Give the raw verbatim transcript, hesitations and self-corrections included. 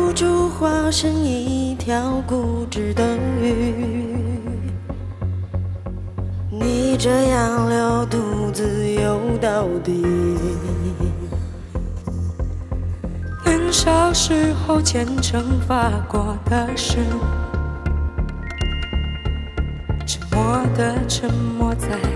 无助化成一条固执的鱼。你这样留独自游到底。 年少时候虔诚发过的誓，沉默的沉默在